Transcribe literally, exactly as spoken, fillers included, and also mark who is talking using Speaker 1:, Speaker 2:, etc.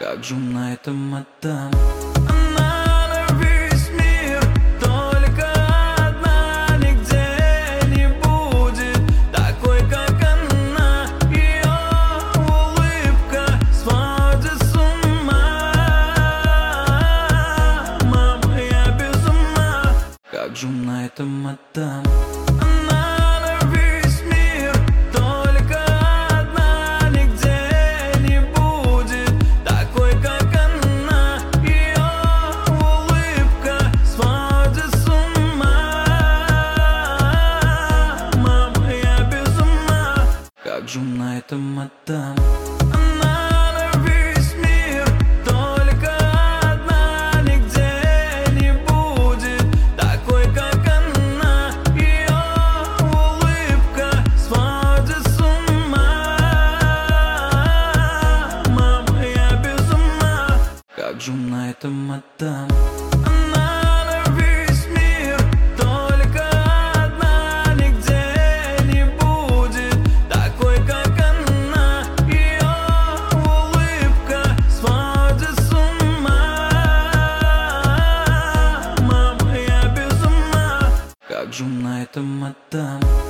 Speaker 1: Как же на этом отдам?
Speaker 2: Она на весь мир, только одна, нигде не будет такой, как она. Ее улыбка сводит с ума. Мама, я без ума.
Speaker 1: Как же на этом отдам?
Speaker 2: Она на весь мир, только одна, нигде не будет такой, как она. Ее улыбка сводит с ума. Мама, я без ума.
Speaker 1: Как же на этом отдам?
Speaker 2: Она на весь мир, только одна, нигде не будет такой, как она. Ее улыбка сводит с ума. Мама, я без ума.
Speaker 1: Как же на этом отдам?
Speaker 2: Она на весь мир, только одна, нигде не будет такой, как она. Ее улыбка сводит с ума. Мама, я без ума.
Speaker 1: Как же на этом отдам?